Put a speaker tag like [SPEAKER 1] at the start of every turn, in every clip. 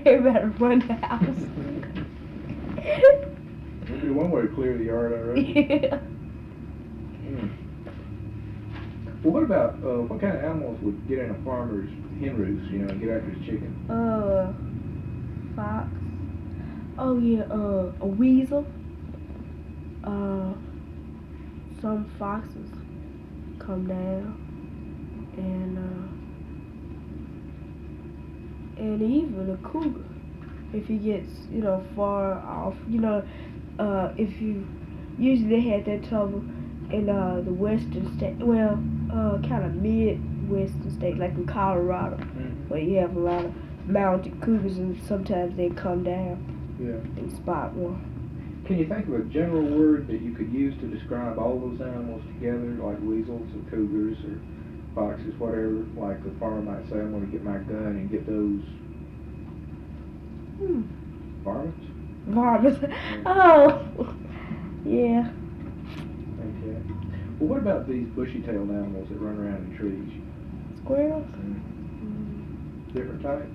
[SPEAKER 1] Everybody run the house.
[SPEAKER 2] That'd be one way to clear the yard, I reckon.
[SPEAKER 1] Yeah.
[SPEAKER 2] Well, what about, what kind of animals would get in a farmer's hen roost, you know, and get after his chicken?
[SPEAKER 1] Fox. Oh yeah, a weasel. Some foxes come down, and even a cougar, if he gets, far off, if you, usually they had that trouble in the western state, well, kind of mid-western state, like in Colorado, where you have a lot of mounted cougars, and sometimes they come down and spot one.
[SPEAKER 2] Can you think of a general word that you could use to describe all those animals together, like weasels or cougars or foxes, whatever? Like the farmer might say, I'm going to get my gun and get those varmints?
[SPEAKER 1] Varmints. Oh, yeah.
[SPEAKER 2] Okay. Well, what about these bushy-tailed animals that run around in trees?
[SPEAKER 1] Squirrels?
[SPEAKER 2] Different types?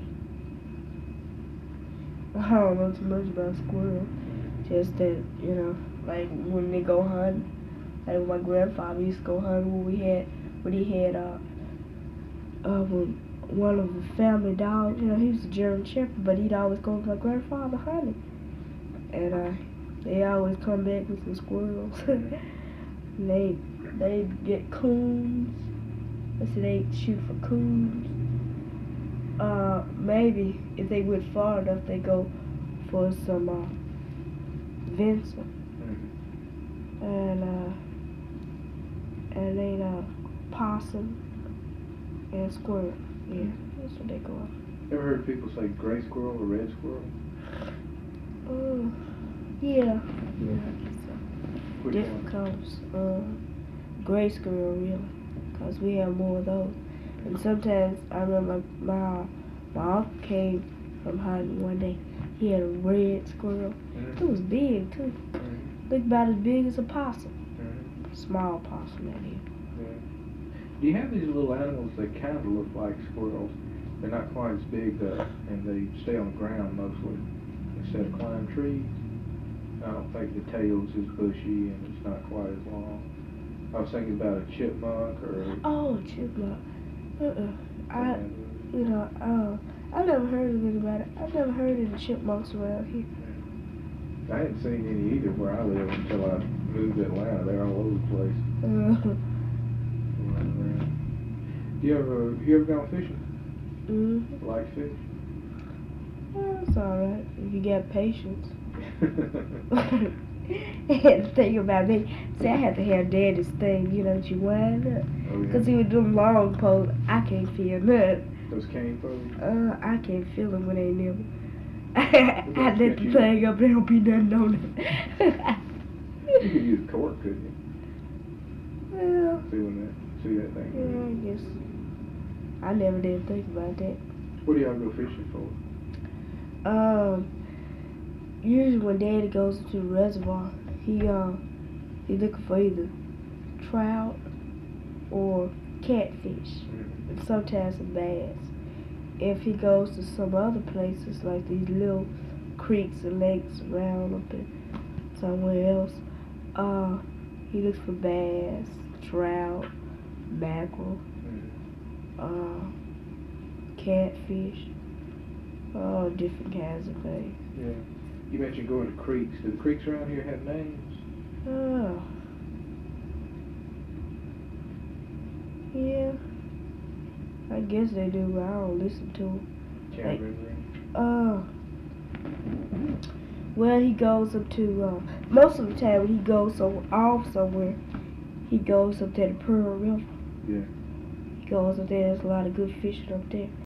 [SPEAKER 1] I don't know too much about squirrels. Just that, like when they go hunting. Like when my grandfather used to go hunting when he had when one of the family dogs, he was a German Shepherd, but he'd always go with my grandfather hunting. And they always come back with some squirrels. And they get coons. Let's see, they shoot for coons. Maybe if they went far enough, they go for some venison. And then possum and squirrel. Yeah, that's what they go on.
[SPEAKER 2] Ever heard people say gray squirrel or red squirrel?
[SPEAKER 1] Yeah, I guess so.
[SPEAKER 2] Which
[SPEAKER 1] Different
[SPEAKER 2] one?
[SPEAKER 1] colors. Gray squirrel, really, because we have more of those. And sometimes I remember my uncle came from hunting one day. He had a red squirrel. It was big too. Looked about as big as a possum. Small possum, that is.
[SPEAKER 2] Do you have these little animals that kind of look like squirrels? They're not quite as big though, and they stay on the ground mostly instead of climb trees. I don't think the tail's as bushy and it's not quite as long. I was thinking about a chipmunk or.
[SPEAKER 1] Oh, chipmunk. I never heard anything about it. I've never heard of the chipmunks around here.
[SPEAKER 2] I hadn't seen any either where I live until I moved to Atlanta. They're all over the place. You ever gone fishing? Like fish?
[SPEAKER 1] Well, it's alright if you got patience. I had to think about me. See, I had to have Daddy's thing, that you wind up. Because he would do them long poles. I can't feel nothing.
[SPEAKER 2] Those cane poles?
[SPEAKER 1] I can't feel them when they near me. I let the thing up, there don't be nothing on it.
[SPEAKER 2] You could use cork, couldn't you?
[SPEAKER 1] Well,
[SPEAKER 2] See that thing?
[SPEAKER 1] Yeah, I guess. I never did think about that.
[SPEAKER 2] What do y'all go fishing for?
[SPEAKER 1] Usually when Daddy goes to the reservoir, he's looking for either trout or catfish, and sometimes some bass. If he goes to some other places, like these little creeks and lakes around up there somewhere else, he looks for bass, trout, mackerel, catfish, all different kinds of things.
[SPEAKER 2] Yeah. You mentioned going to creeks. Do the creeks around here have names?
[SPEAKER 1] Yeah. I guess they do, but I don't listen to them. Well, he goes up to, most of the time when he goes off somewhere, he goes up to the Pearl River.
[SPEAKER 2] Yeah.
[SPEAKER 1] He goes up there, there's a lot of good fishing up there.